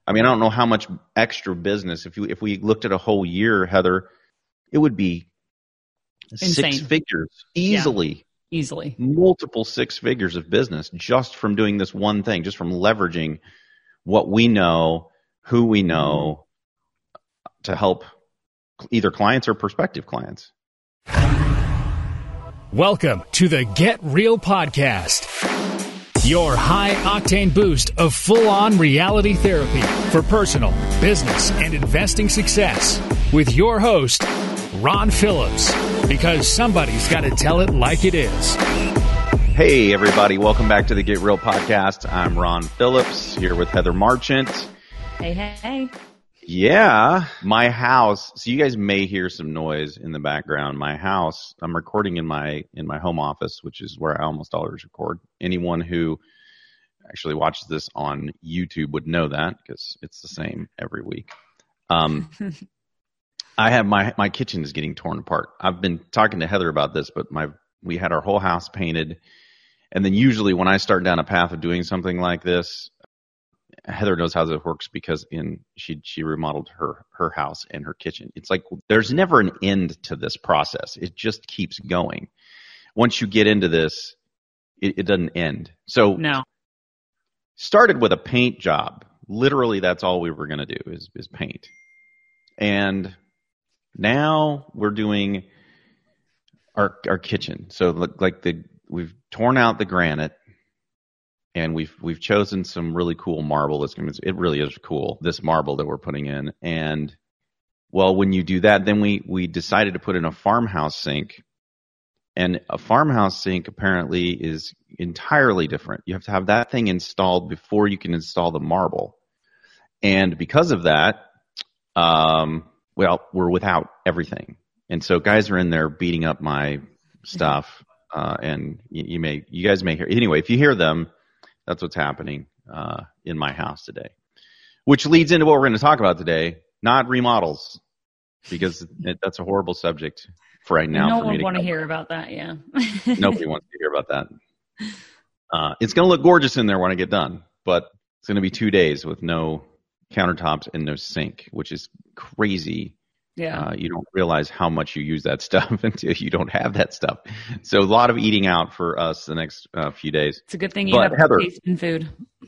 I mean, I don't know how much extra business. If we looked at a whole year, Heather, it would be Insane. 6 figures easily. Yeah, easily. Multiple 6 figures of business just from doing this one thing, just from leveraging what we know, who we know, to help either clients or prospective clients. Welcome to the Get Real Podcast, your high-octane boost of full-on reality therapy for personal, business, and investing success with your host, Ron Phillips, because somebody's got to tell it like it is. Hey, everybody. Welcome back to the Get Real Podcast. I'm Ron Phillips here with Heather Marchant. Hey. Yeah, my house. So you guys may hear some noise in the background. My house, I'm recording in my home office, which is where I almost always record. Anyone who actually watches this on YouTube would know that because it's the same every week. I have my kitchen is getting torn apart. I've been talking to Heather about this, but we had our whole house painted. And then usually when I start down a path of doing something like this, Heather knows how this works because she remodeled her house and her kitchen. It's like there's never an end to this process. It just keeps going. Once you get into this, it doesn't end. So no. Started with a paint job. Literally, that's all we were going to do is paint. And now we're doing our kitchen. So we've torn out the granite. And we've chosen some really cool marble. It really is cool, this marble that we're putting in. And, well, when you do that, then we decided to put in a farmhouse sink. And a farmhouse sink apparently is entirely different. You have to have that thing installed before you can install the marble. And because of that, we're without everything. And so guys are in there beating up my stuff. And you guys may hear, anyway, if you hear them, that's what's happening in my house today, which leads into what we're going to talk about today, not remodels, because that's a horrible subject for right now. No one want to hear about that, yeah. Nobody wants to hear about that. It's going to look gorgeous in there when I get done, but it's going to be 2 days with no countertops and no sink, which is crazy. Yeah. You don't realize how much you use that stuff until you don't have that stuff. So a lot of eating out for us the next few days. It's a good thing you have Heather, taste in food.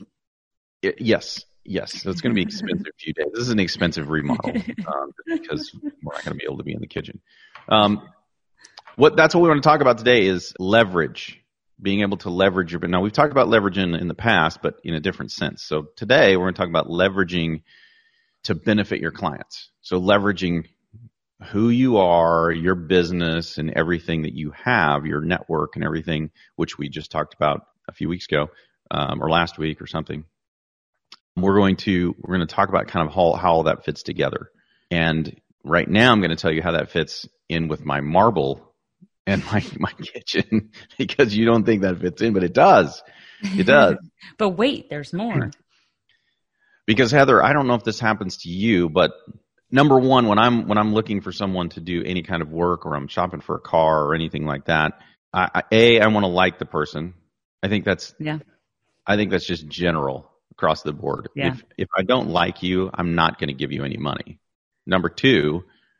Yes. So it's going to be expensive few days. This is an expensive remodel because we're not going to be able to be in the kitchen. That's what we want to talk about today is leverage, being able to leverage your. Now we've talked about leverage in the past, but in a different sense. So today we're going to talk about leveraging to benefit your clients. So leveraging who you are, your business, and everything that you have, your network and everything, which we just talked about a few weeks ago, or last week or something. We're going to talk about kind of how all that fits together. And right now I'm going to tell you how that fits in with my marble and my kitchen, because you don't think that fits in, but it does. It does. But wait, there's more. Because Heather, I don't know if this happens to you, but number one, when I'm looking for someone to do any kind of work, or I'm shopping for a car or anything like that, I want to like the person. I think that's just general across the board. Yeah. If I don't like you, I'm not going to give you any money. Number two,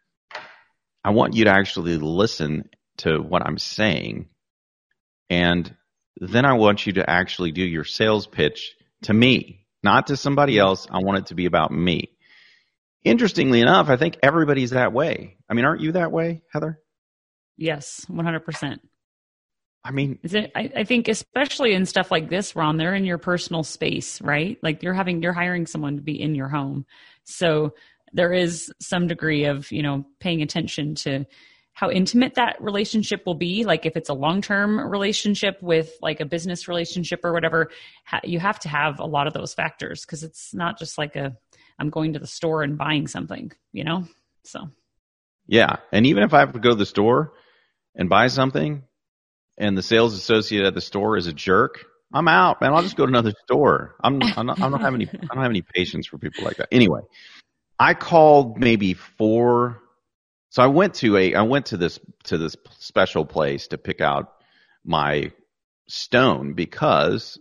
I want you to actually listen to what I'm saying, and then I want you to actually do your sales pitch to me. Not to somebody else. I want it to be about me. Interestingly enough, I think everybody's that way. I mean, aren't you that way, Heather? Yes, 100%. I mean, I think especially in stuff like this, Ron, they're in your personal space, right? Like you're hiring someone to be in your home. So there is some degree of, paying attention to how intimate that relationship will be. Like if it's a long-term relationship with like a business relationship or whatever, you have to have a lot of those factors, because it's not just like I'm going to the store and buying something, so. Yeah. And even if I have to go to the store and buy something and the sales associate at the store is a jerk, I'm out, man. I'll just go to another store. I don't have any patience for people like that. Anyway, I called maybe 4. So I went to this special place to pick out my stone because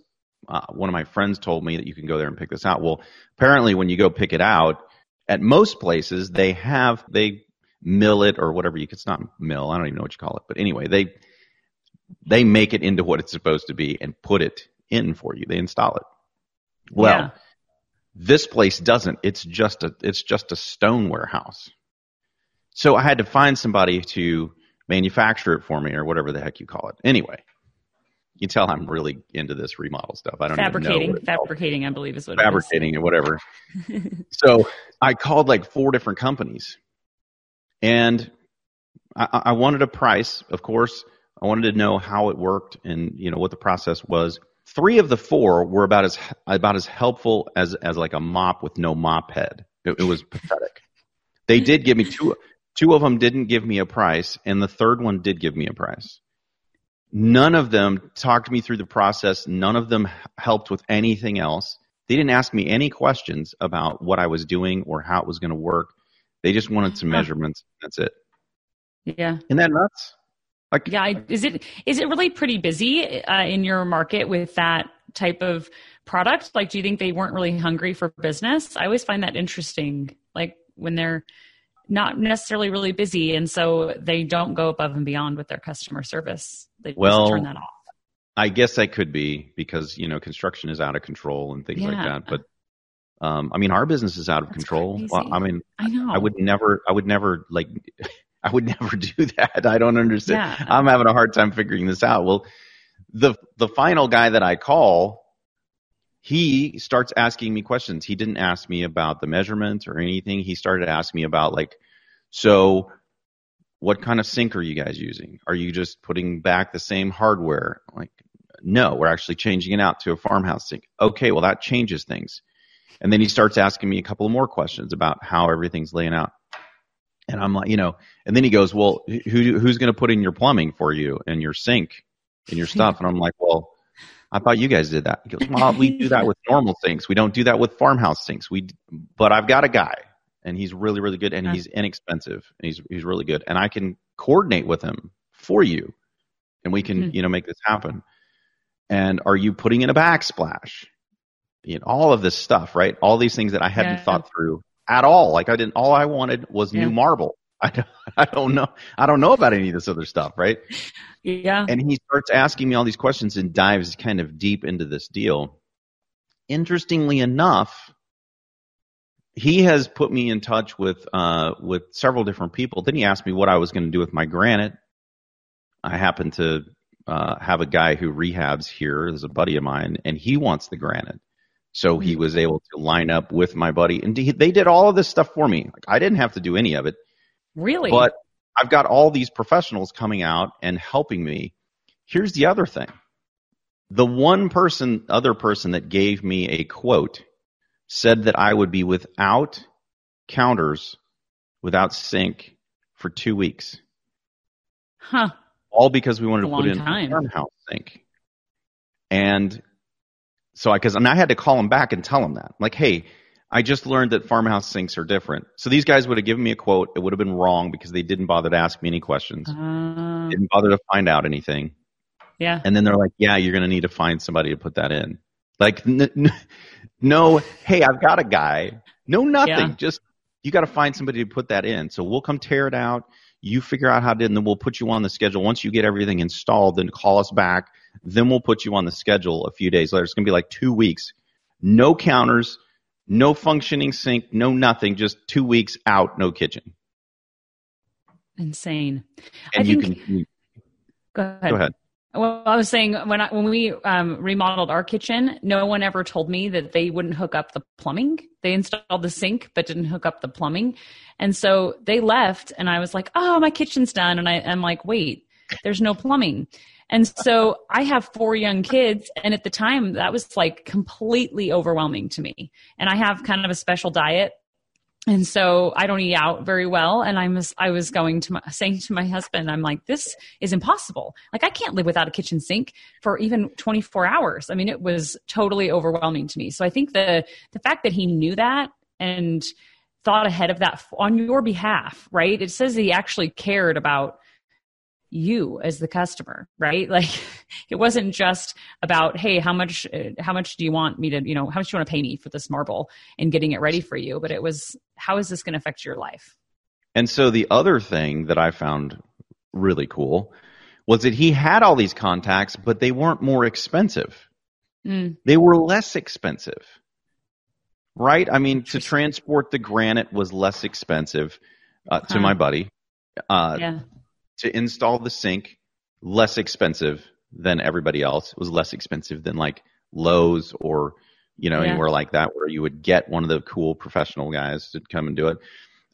one of my friends told me that you can go there and pick this out. Well, apparently when you go pick it out, at most places they mill it or whatever it's not mill. I don't even know what you call it. But anyway, they make it into what it's supposed to be and put it in for you. They install it. Well, this place doesn't. It's just a stone warehouse. So I had to find somebody to manufacture it for me or whatever the heck you call it. Anyway, you tell I'm really into this remodel stuff. I don't even know. Fabricating, I believe is what fabricating it is. Or whatever. So I called like 4 different companies, and I wanted a price, of course. I wanted to know how it worked and what the process was. 3 of the 4 were about as helpful as like a mop with no mop head. It was pathetic. They did give me 2 of them didn't give me a price, and the third one did give me a price. None of them talked me through the process. None of them helped with anything else. They didn't ask me any questions about what I was doing or how it was going to work. They just wanted some measurements. That's it. Yeah. Isn't that nuts? Is it really pretty busy in your market with that type of product? Like, do you think they weren't really hungry for business? I always find that interesting. Like when they're not necessarily really busy, and so they don't go above and beyond with their customer service. They just turn that off. I guess that could be because, construction is out of control and things like that. But, our business is out of control. Well, I know. I would never I would never do that. I don't understand. Yeah. I'm having a hard time figuring this out. Well, the final guy that I call, he starts asking me questions. He didn't ask me about the measurements or anything. He started asking me about so what kind of sink are you guys using? Are you just putting back the same hardware? No, we're actually changing it out to a farmhouse sink. Okay, well, that changes things. And then he starts asking me a couple of more questions about how everything's laying out. And I'm like, and then he goes, well, who's going to put in your plumbing for you and your sink and your stuff? And I'm like, well, I thought you guys did that. He goes, well, we do that with normal sinks. We don't do that with farmhouse sinks. But I've got a guy, and he's really, really good, and he's inexpensive, and he's really good, and I can coordinate with him for you, and we can, make this happen. And are you putting in a backsplash? All of this stuff, right? All these things that I hadn't thought through at all. All I wanted was new marble. I don't know about any of this other stuff, right? Yeah. And he starts asking me all these questions and dives kind of deep into this deal. Interestingly enough, he has put me in touch with several different people. Then he asked me what I was going to do with my granite. I happen to have a guy who rehabs here. There's a buddy of mine, and he wants the granite. So he was able to line up with my buddy. And they did all of this stuff for me. I didn't have to do any of it. Really? But I've got all these professionals coming out and helping me. Here's the other thing. The other person that gave me a quote said that I would be without counters, without sink for 2 weeks. Huh. All because we wanted to put in a farmhouse sink. And so I had to call him back and tell him that. Hey, I just learned that farmhouse sinks are different. So these guys would have given me a quote. It would have been wrong because they didn't bother to ask me any questions. Didn't bother to find out anything. Yeah. And then they're like, yeah, you're going to need to find somebody to put that in. No, hey, I've got a guy. No, nothing. Yeah. Just you got to find somebody to put that in. So we'll come tear it out. You figure out how to do it, and then we'll put you on the schedule. Once you get everything installed, then call us back. Then we'll put you on the schedule a few days later. It's going to be 2 weeks. No counters, no functioning sink, no nothing. Just 2 weeks out, no kitchen. Insane. And Go ahead. Well, I was saying when we remodeled our kitchen, no one ever told me that they wouldn't hook up the plumbing. They installed the sink but didn't hook up the plumbing. And so they left and I was like, oh, my kitchen's done. And I'm like, wait, there's no plumbing. And so I have 4 young kids. And at the time that was completely overwhelming to me. And I have kind of a special diet. And so I don't eat out very well. And I was saying to my husband, I'm like, this is impossible. I can't live without a kitchen sink for even 24 hours. I mean, it was totally overwhelming to me. So I think the fact that he knew that and thought ahead of that on your behalf, right? It says he actually cared about you as the customer, right? Like it wasn't just about, hey, how much do you want me to, how much do you want to pay me for this marble and getting it ready for you? But it was, how is this going to affect your life? And so the other thing that I found really cool was that he had all these contacts, but they weren't more expensive. They were less expensive, right? I mean, to transport the granite was less expensive to my buddy. To install the sink, less expensive than everybody else. It was less expensive than like Lowe's or, anywhere like that where you would get one of the cool professional guys to come and do it.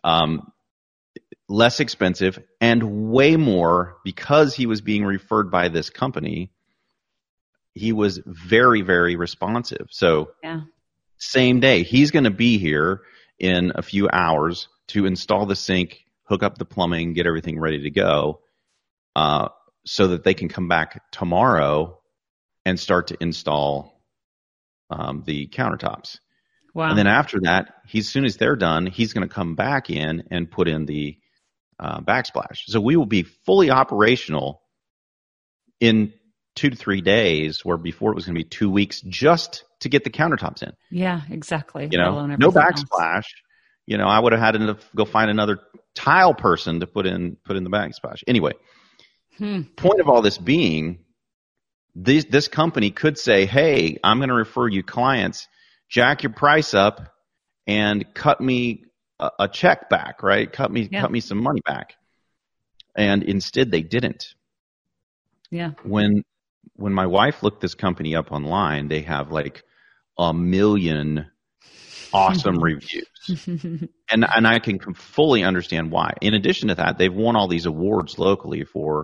Less expensive and way more because he was being referred by this company. He was very, very responsive. So same day, he's going to be here in a few hours to install the sink, hook up the plumbing, get everything ready to go, so that they can come back tomorrow and start to install the countertops. Wow. And then after that, as soon as they're done, he's going to come back in and put in the backsplash. So we will be fully operational in 2 to 3 days, where before it was going to be 2 weeks just to get the countertops in. Yeah, exactly. No backsplash. I would have had to go find another tile person to put in the backsplash. Anyway, point of all this being, this company could say, hey, I'm going to refer you clients, jack your price up and cut me a check back, right? Cut me some money back. And instead they didn't. Yeah. When my wife looked this company up online, they have like 1 million awesome reviews. And I can fully understand why. In addition to that, they've won all these awards locally for,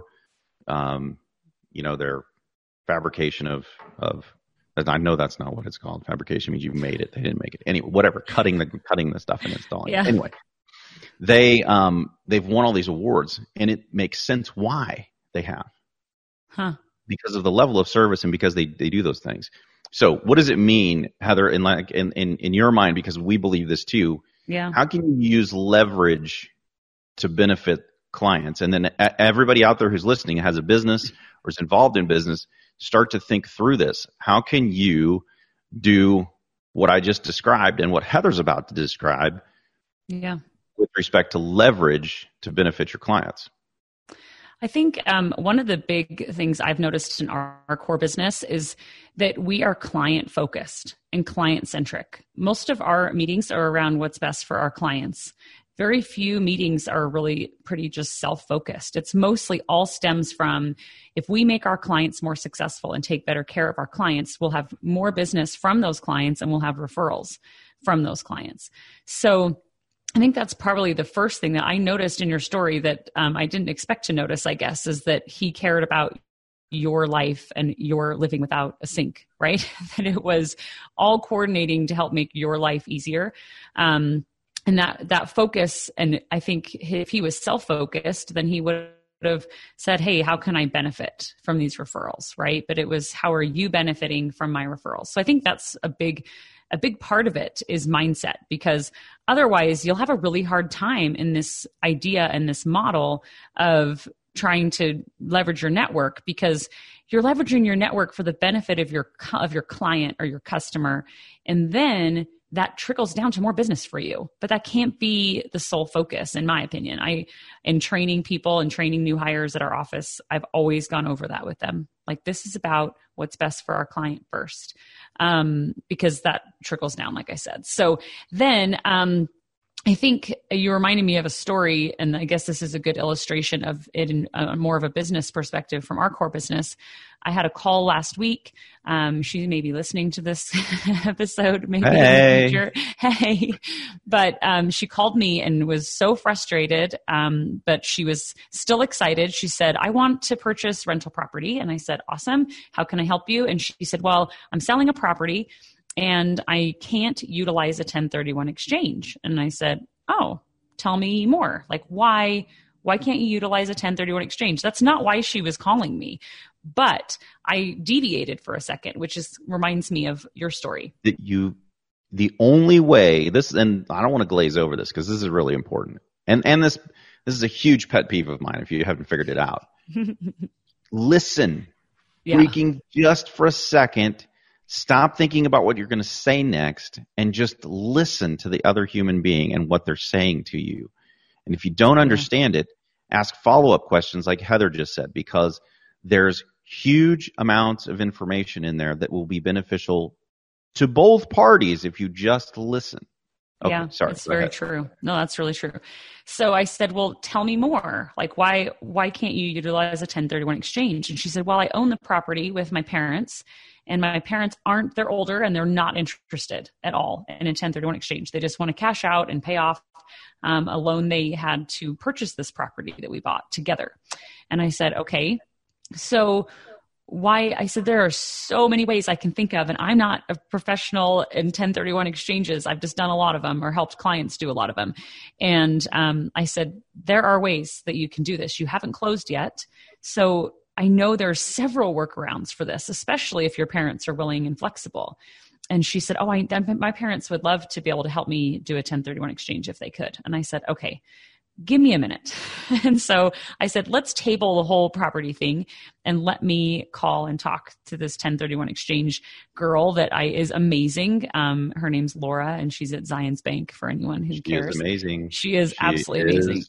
their fabrication of, I know that's not what it's called. Fabrication means you made it. They didn't make it. Anyway, whatever, cutting the stuff and installing it. Anyway, they've won all these awards, and it makes sense why they have. Because of the level of service and because they do those things. So what does it mean, Heather, in your mind, because we believe this too, how can you use leverage to benefit clients? And then everybody out there who's listening has a business or is involved in business, start to think through this. How can you do what I just described and what Heather's about to describe with respect to leverage to benefit your clients? I think one of the big things I've noticed in our core business is that we are client focused and client centric. Most of our meetings are around what's best for our clients. Very few meetings are really pretty just self-focused. It's mostly all stems from, if we make our clients more successful and take better care of our clients, we'll have more business from those clients and we'll have referrals from those clients. So I think that's probably the first thing that I noticed in your story that I didn't expect to notice, I guess, is that he cared about your life and your living without a sink, right? That it was all coordinating to help make your life easier. And that focus, and I think if he was self-focused, then he would have said, hey, how can I benefit from these referrals, right? But it was, how are you benefiting from my referrals? So I think that's a big part of it is mindset, because otherwise you'll have a really hard time in this idea and this model of trying to leverage your network, because you're leveraging your network for the benefit of your client or your customer. And then that trickles down to more business for you. But that can't be the sole focus, in my opinion. In training people and training new hires at our office, I've always gone over that with them. Like, this is about what's best for our client first, because that trickles down, like I said. So then I think you reminded me of a story, and I guess this is a good illustration of it in more of a business perspective from our core business. I had a call last week. She may be listening to this episode, maybe in the future. Hey, but she called me and was so frustrated, but she was still excited. She said, I want to purchase rental property. And I said, awesome. How can I help you? And she said, well, I'm selling a property and I can't utilize a 1031 exchange. And I said, oh, tell me more. Like, why can't you utilize a 1031 exchange? That's not why she was calling me. But I deviated for a second, which reminds me of your story. The only way, and I don't want to glaze over this because this is really important. And this This is a huge pet peeve of mine if you haven't figured it out. Listen. Yeah. Freaking just for a second. Stop thinking about what you're going to say next and just listen to the other human being and what they're saying to you. And if you don't understand it, ask follow-up questions like Heather just said, because there's huge amounts of information in there that will be beneficial to both parties if you just listen. Okay, yeah, sorry. it's very true. No, that's really true. So I said, well, tell me more. Like, why can't you utilize a 1031 exchange? And she said, well, I own the property with my parents, and my parents they're older and they're not interested at all in a 1031 exchange. They just want to cash out and pay off a loan they had to purchase this property that we bought together. And I said, okay, so why? I said, there are so many ways I can think of, and I'm not a professional in 1031 exchanges. I've just done a lot of them or helped clients do a lot of them. And I said, there are ways that you can do this. You haven't closed yet. So I know there are several workarounds for this, especially if your parents are willing and flexible. And she said, oh, my parents would love to be able to help me do a 1031 exchange if they could. And I said, okay, give me a minute. And so I said, let's table the whole property thing and let me call and talk to this 1031 exchange girl that is amazing. Her name's Laura, and she's at Zions Bank for anyone who cares. She is amazing. She is absolutely amazing.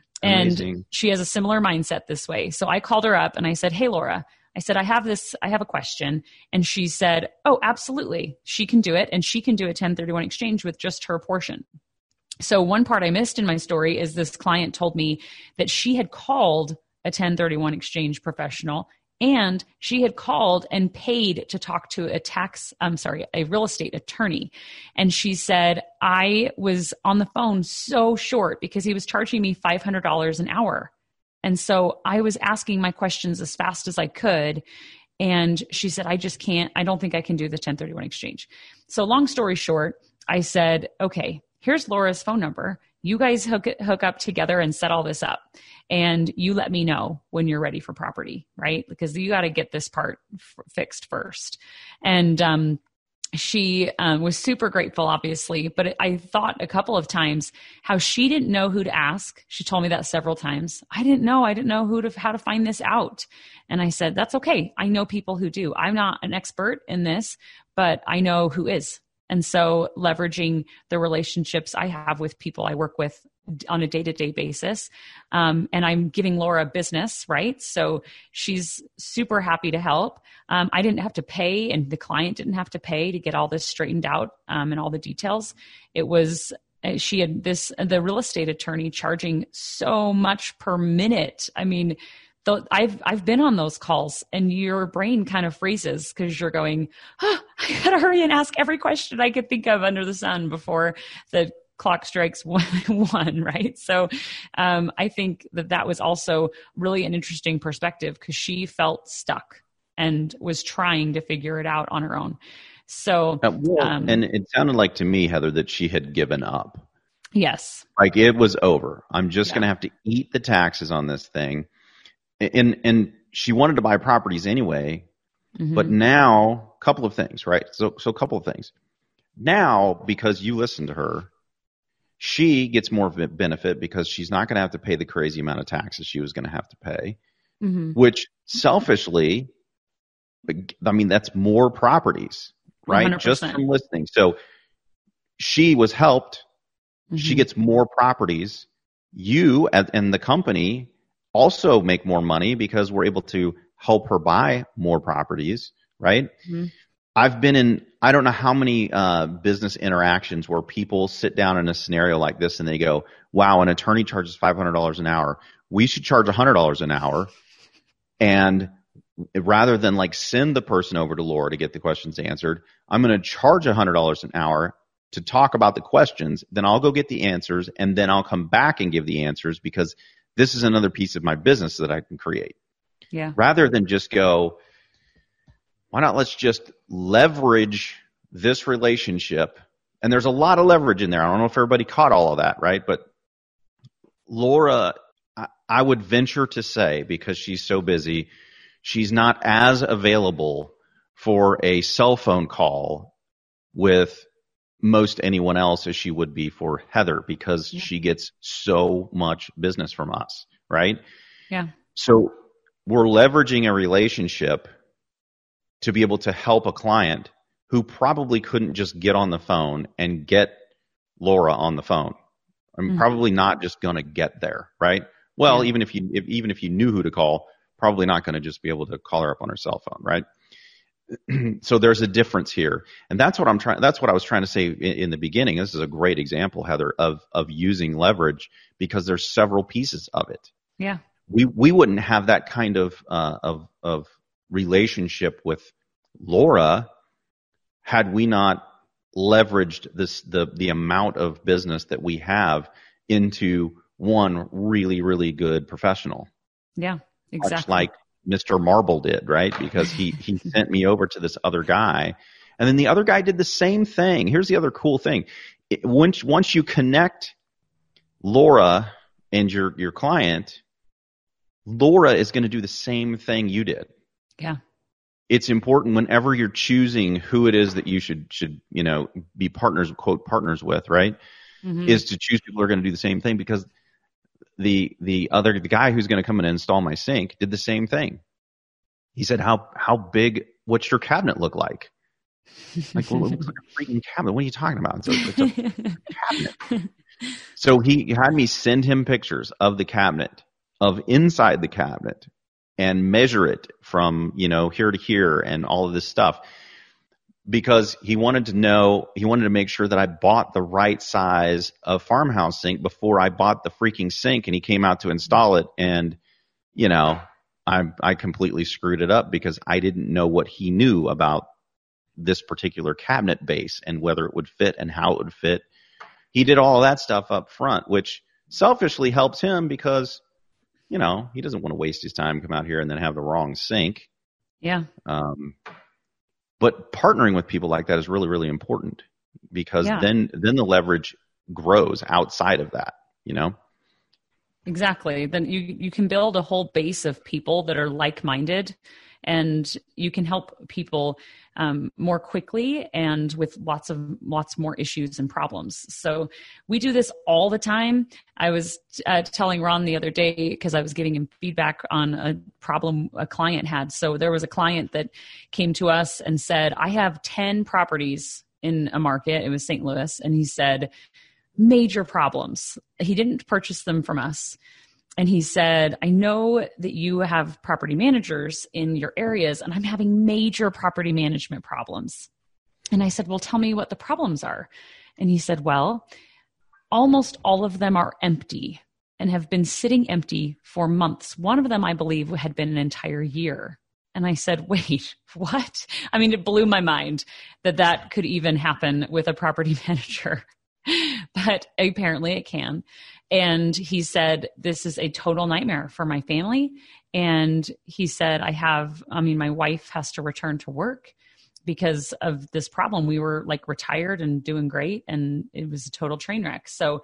And she has a similar mindset this way. So I called her up and I said, hey, Laura, I said, I have a question. And she said, oh, absolutely. She can do it. And she can do a 1031 exchange with just her portion. So one part I missed in my story is this client told me that she had called a 1031 exchange professional, and she had called and paid to talk to a real estate attorney. And she said, I was on the phone so short because he was charging me $500 an hour. And so I was asking my questions as fast as I could. And she said, I don't think I can do the 1031 exchange. So long story short, I said, okay, here's Laura's phone number. You guys hook up together and set all this up. And you let me know when you're ready for property, right? Because you got to get this part fixed first. And she was super grateful, obviously. But I thought a couple of times how she didn't know who to ask. She told me that several times. I didn't know how to find this out. And I said, that's okay. I know people who do. I'm not an expert in this, but I know who is. And so leveraging the relationships I have with people I work with on a day-to-day basis. And I'm giving Laura business, right? So she's super happy to help. I didn't have to pay, and the client didn't have to pay to get all this straightened out and all the details. It was, she had the real estate attorney charging so much per minute. I mean, I've been on those calls, and your brain kind of freezes because you're going, I gotta hurry and ask every question I could think of under the sun before the clock strikes one, right? So I think that was also really an interesting perspective because she felt stuck and was trying to figure it out on her own. So, and it sounded like to me, Heather, that she had given up. Yes. Like it was over. I'm just going to have to eat the taxes on this thing. And she wanted to buy properties anyway, but now a couple of things, right? So a couple of things. Now, because you listened to her, she gets more benefit because she's not going to have to pay the crazy amount of taxes she was going to have to pay, which selfishly, I mean, that's more properties, right? 100%. Just from listening. So she was helped. She gets more properties. You and the company also make more money because we're able to help her buy more properties, right? I've been in, I don't know how many business interactions where people sit down in a scenario like this and they go, wow, an attorney charges $500 an hour. We should charge $100 an hour. And rather than like send the person over to Laura to get the questions answered, I'm going to charge $100 an hour to talk about the questions. Then I'll go get the answers, and then I'll come back and give the answers because this is another piece of my business that I can create. Yeah. Rather than just go, why not let's just leverage this relationship? And there's a lot of leverage in there. I don't know if everybody caught all of that, right? But Laura, I would venture to say, because she's so busy, she's not as available for a cell phone call with most anyone else as she would be for Heather, because she gets so much business from us, right? Yeah. So we're leveraging a relationship to be able to help a client who probably couldn't just get on the phone and get Laura on the phone. I'm probably not just going to get there, right? Well, even if you knew who to call, probably not going to just be able to call her up on her cell phone, right? So there's a difference here, and that's what I was trying to say in the beginning. This is a great example, Heather, of using leverage, because there's several pieces of it. Yeah, we wouldn't have that kind of relationship with Laura had we not leveraged the amount of business that we have into one really, really good professional. Yeah, exactly. Much like Mr. Marble did, right? Because he sent me over to this other guy, and then the other guy did the same thing. Here's the other cool thing. Once you connect Laura and your client, Laura is going to do the same thing you did. Yeah. It's important whenever you're choosing who it is that you should be partners, quote, partners with, right? Is to choose people who are going to do the same thing, because the guy who's going to come in and install my sink did the same thing. He said, how big, what's your cabinet look like? Like, well, it looks like a freaking cabinet. What are you talking about? It's a cabinet. So he had me send him pictures of the cabinet, of inside the cabinet, and measure it from, here to here and all of this stuff, because he wanted to make sure that I bought the right size of farmhouse sink before I bought the freaking sink, and he came out to install it, and I completely screwed it up because I didn't know what he knew about this particular cabinet base and whether it would fit and how it would fit. He did all of that stuff up front, which selfishly helps him because he doesn't want to waste his time, come out here and then have the wrong sink. Yeah. But partnering with people like that is really, really important, because then the leverage grows outside of that, Exactly. Then you can build a whole base of people that are like-minded, and you can help people more quickly and with lots more issues and problems. So we do this all the time. I was telling Ron the other day, because I was giving him feedback on a problem a client had. So there was a client that came to us and said, I have 10 properties in a market. It was St. Louis. And he said, major problems. He didn't purchase them from us. And he said, I know that you have property managers in your areas, and I'm having major property management problems. And I said, well, tell me what the problems are. And he said, well, almost all of them are empty and have been sitting empty for months. One of them, I believe, had been an entire year. And I said, wait, what? I mean, it blew my mind that could even happen with a property manager. But apparently it can. And he said, this is a total nightmare for my family. And he said, my wife has to return to work because of this problem. We were like retired and doing great, and it was a total train wreck. So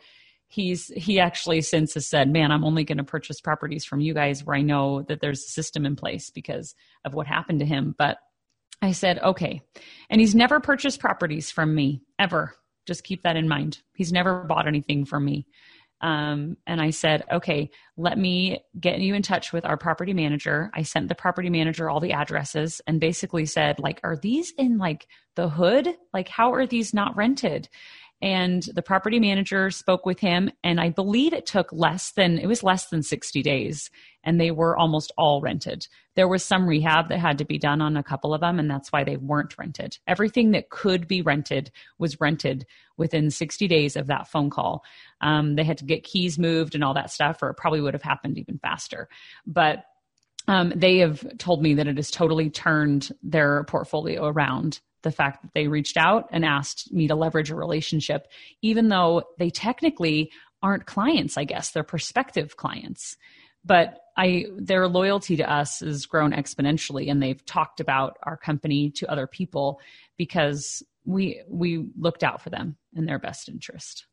he actually since has said, man, I'm only going to purchase properties from you guys where I know that there's a system in place because of what happened to him. But I said, okay. And he's never purchased properties from me ever. Just keep that in mind. He's never bought anything from me. And I said, okay, let me get you in touch with our property manager. I sent the property manager all the addresses and basically said, like, are these in like the hood? Like, how are these not rented? And the property manager spoke with him, and I believe it took less than 60 days, and they were almost all rented. There was some rehab that had to be done on a couple of them, and that's why they weren't rented. Everything that could be rented was rented within 60 days of that phone call. They had to get keys moved and all that stuff, or it probably would have happened even faster. But they have told me that it has totally turned their portfolio around. The fact that they reached out and asked me to leverage a relationship, even though they technically aren't clients, I guess, they're prospective clients. But their loyalty to us has grown exponentially, and they've talked about our company to other people because we looked out for them in their best interest.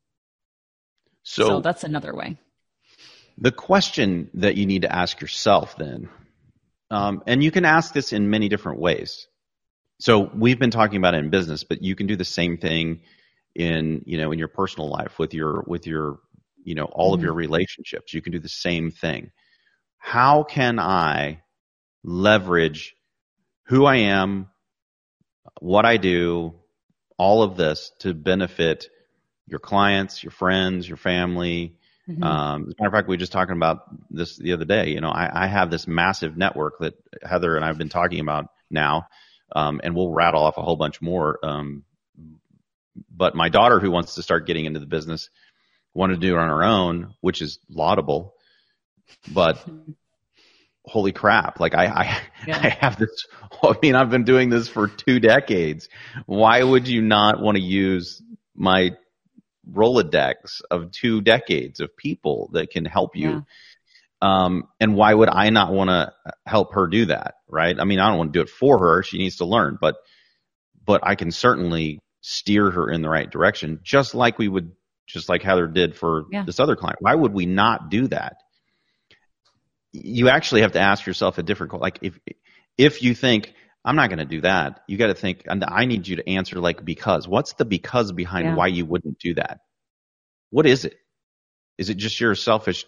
So that's another way. The question that you need to ask yourself then, and you can ask this in many different ways. So we've been talking about it in business, but you can do the same thing in your personal life with your all of your relationships. You can do the same thing. How can I leverage who I am, what I do, all of this to benefit your clients, your friends, your family? As a matter of fact, we were just talking about this the other day. I have this massive network that Heather and I have been talking about now, and we'll rattle off a whole bunch more. But my daughter, who wants to start getting into the business, wanted to do it on her own, which is laudable. But holy crap, like I have this, I've been doing this for 2 decades. Why would you not want to use my Rolodex of 2 decades of people that can help you? And why would I not want to help her do that? Right. I mean, I don't want to do it for her. She needs to learn, but I can certainly steer her in the right direction, just like Heather did for this other client. Why would we not do that? You actually have to ask yourself a different question. Like if you think, I'm not going to do that, you got to think, and I need you to answer because. What's the because behind why you wouldn't do that? What is it? Is it just you're a selfish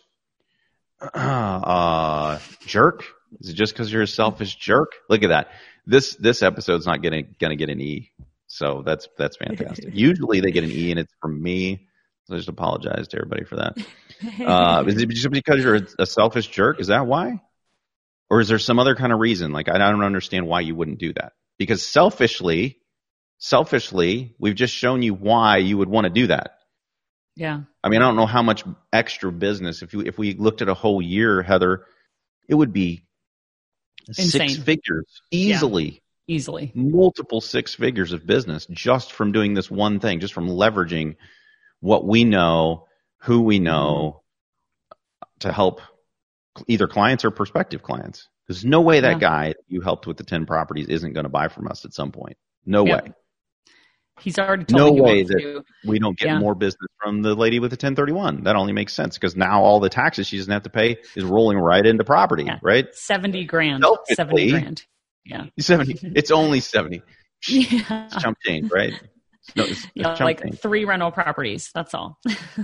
jerk? Is it just because you're a selfish jerk? Look at that. This episode's not going to get an E. So that's fantastic. Usually they get an E and it's from me. So I just apologize to everybody for that. Is it just because you're a selfish jerk? Is that why? Or is there some other kind of reason? Like, I don't understand why you wouldn't do that. Because selfishly, we've just shown you why you would want to do that. Yeah. I mean, I don't know how much extra business. If we looked at a whole year, Heather, it would be insane. 6 figures easily. Yeah. Easily. Multiple 6 figures of business just from doing this one thing, just from leveraging what we know, who we know, to help either clients or prospective clients. There's no way that guy you helped with the 10 properties isn't going to buy from us at some point. No way. He's already told me no way that we don't get more business from the lady with the 1031. That only makes sense because now all the taxes she doesn't have to pay is rolling right into property, right? $70,000. $70,000. Yeah. 70. It's only 70. It's chump change, right? No, it's like change. 3 rental properties. That's all.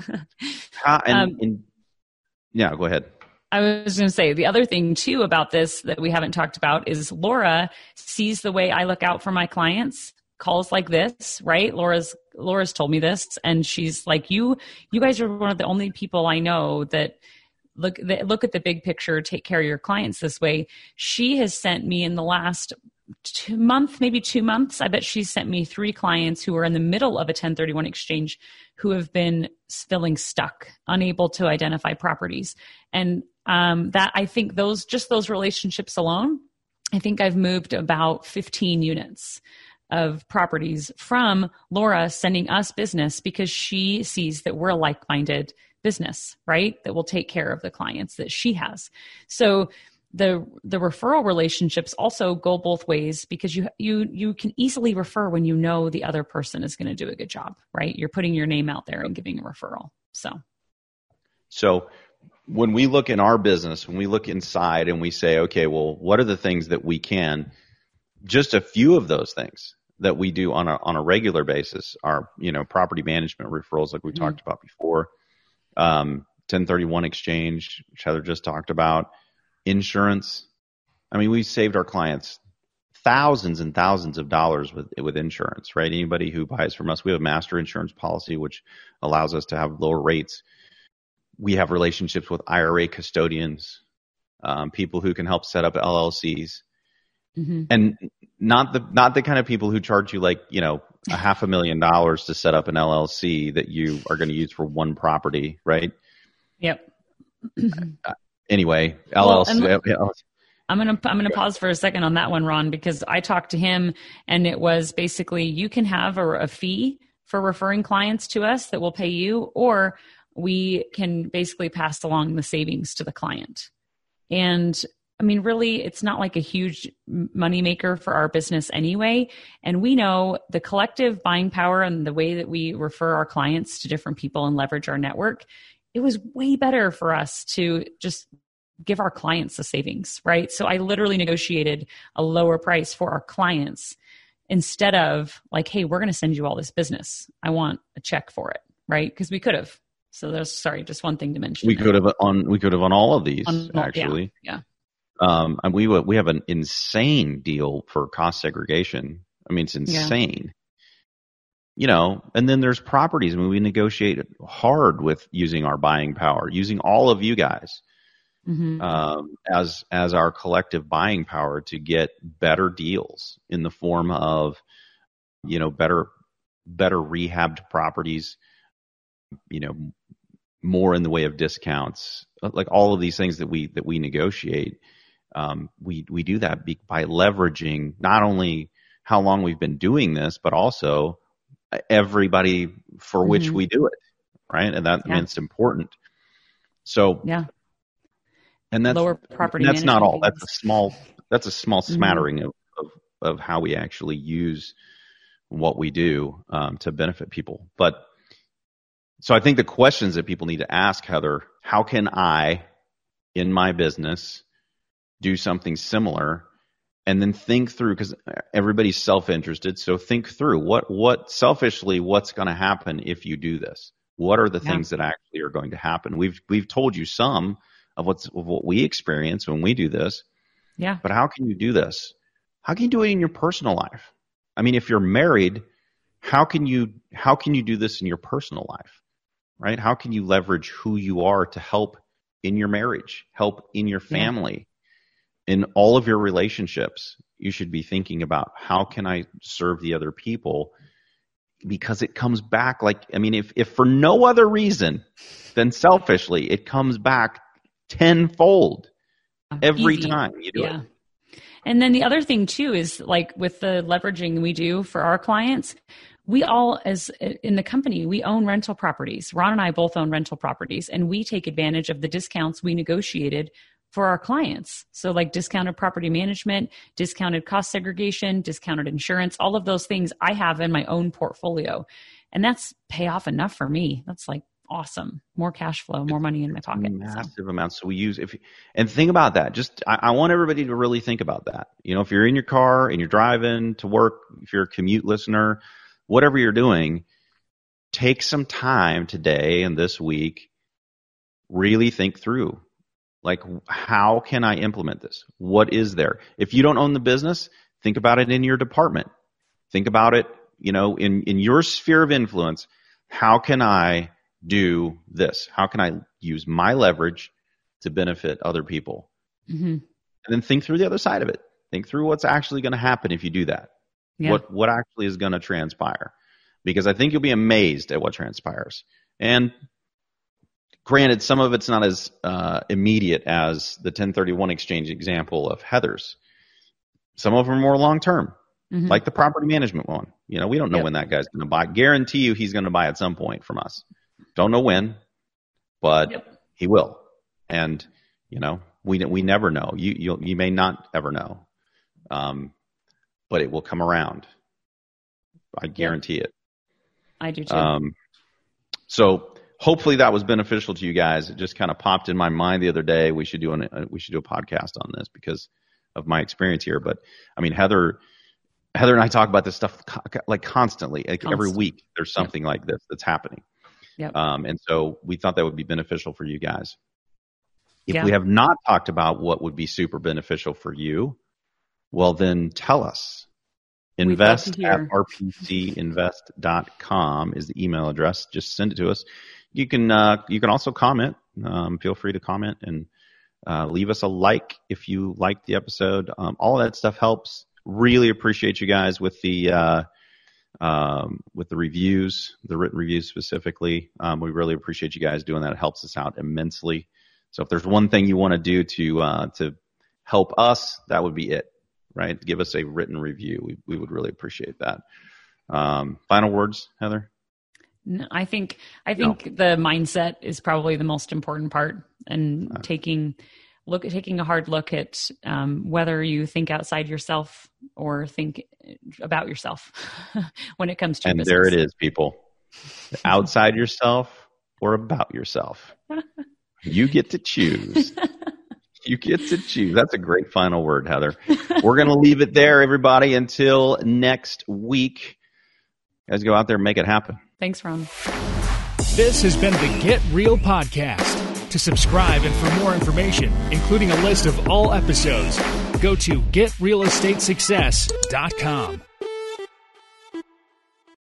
Yeah, go ahead. I was going to say the other thing too about this that we haven't talked about is Laura sees the way I look out for my clients. Calls like this, right? Laura's told me this, and she's like, you guys are one of the only people I know that look at the big picture, take care of your clients this way. She has sent me in the last 2 months, I bet she's sent me 3 clients who are in the middle of a 1031 exchange who have been feeling stuck, unable to identify properties. And that I think those relationships alone, I think I've moved about 15 units of properties from Laura sending us business because she sees that we're a like-minded business, right? That will take care of the clients that she has. So the referral relationships also go both ways because you can easily refer when you know the other person is going to do a good job, right? You're putting your name out there and giving a referral. So when we look in our business, when we look inside and we say, okay, well, what are the things that we can, just a few of those things that we do on a regular basis are, property management referrals like we talked about before, 1031 exchange, which Heather just talked about, insurance. I mean, we saved our clients thousands and thousands of dollars with insurance, right? Anybody who buys from us, we have a master insurance policy, which allows us to have lower rates. We have relationships with IRA custodians, people who can help set up LLCs. And not the kind of people who charge you like, $500,000 to set up an LLC that you are going to use for one property, right? Yep. Anyway, LLC. I'm gonna pause for a second on that one, Ron, because I talked to him and it was basically you can have a fee for referring clients to us that will pay you, or we can basically pass along the savings to the client. And I mean, really, it's not like a huge moneymaker for our business anyway. And we know the collective buying power and the way that we refer our clients to different people and leverage our network, it was way better for us to just give our clients the savings, right? So I literally negotiated a lower price for our clients instead of like, hey, we're going to send you all this business. I want a check for it, right? Because we could have. So there's just one thing to mention. We could have on all of these actually. Yeah. And we have an insane deal for cost segregation. I mean, it's insane. And then there's properties. I mean, we negotiate hard with using our buying power, using all of you guys as our collective buying power to get better deals in the form of, better rehabbed properties, more in the way of discounts, like all of these things that we negotiate. We do that by leveraging not only how long we've been doing this, but also everybody for which we do it, right? And that means important. So and that's lower property. That's not all. That's a small smattering of how we actually use what we do to benefit people. But so I think the questions that people need to ask, Heather, how can I, in my business, do something similar? And then think through, because everybody's self-interested. So think through what selfishly, what's going to happen if you do this? What are the things that actually are going to happen? We've told you some of what we experience when we do this. Yeah. But how can you do this? How can you do it in your personal life? I mean, if you're married, how can you do this in your personal life? Right? How can you leverage who you are to help in your marriage, help in your family? In all of your relationships, you should be thinking about how can I serve the other people, because it comes back if for no other reason than selfishly, it comes back tenfold every time you do it. And then the other thing too is like with the leveraging we do for our clients, we all, as in the company, we own rental properties. Ron and I both own rental properties, and we take advantage of the discounts we negotiated for our clients. So like discounted property management, discounted cost segregation, discounted insurance, all of those things I have in my own portfolio. And that's pay off enough for me. That's like awesome. More cash flow, more money in my pocket. Massive amounts. So we use, and think about that. I want everybody to really think about that. If you're in your car and you're driving to work, if you're a commute listener, whatever you're doing, take some time today and this week, really think through. Like, how can I implement this? What is there? If you don't own the business, think about it in your department. Think about it, in your sphere of influence. How can I do this? How can I use my leverage to benefit other people? And then think through the other side of it. Think through what's actually going to happen if you do that. Yeah. What actually is going to transpire? Because I think you'll be amazed at what transpires. And granted, some of it's not as immediate as the 1031 exchange example of Heather's. Some of them are more long-term, like the property management one. We don't know when that guy's going to buy. Guarantee you he's going to buy at some point from us. Don't know when, but he will. And, we never know. You may not ever know, but it will come around. I guarantee it. I do too. So hopefully that was beneficial to you guys. It just kind of popped in my mind the other day. We should do a podcast on this because of my experience here. But I mean, Heather and I talk about this stuff like constantly. Every week there's something like this that's happening. Yep. And so we thought that would be beneficial for you guys. If we have not talked about what would be super beneficial for you, well, then tell us. invest@rpcinvest.com is the email address. Just send it to us. You can also comment. Feel free to comment and leave us a like if you liked the episode. All of that stuff helps. Really appreciate you guys with the reviews, the written reviews specifically. We really appreciate you guys doing that. It helps us out immensely. So if there's one thing you want to do to help us, that would be it. Right? Give us a written review. We would really appreciate that. Final words, Heather? No, I think the mindset is probably the most important part, and taking a hard look at whether you think outside yourself or think about yourself when it comes to and business. There it is, people. Outside yourself or about yourself. You get to choose. You get to choose. That's a great final word, Heather. We're going to leave it there, everybody, until next week. You guys go out there and make it happen. Thanks, Ron. This has been the Get Real Podcast. To subscribe and for more information, including a list of all episodes, go to getrealestatesuccess.com.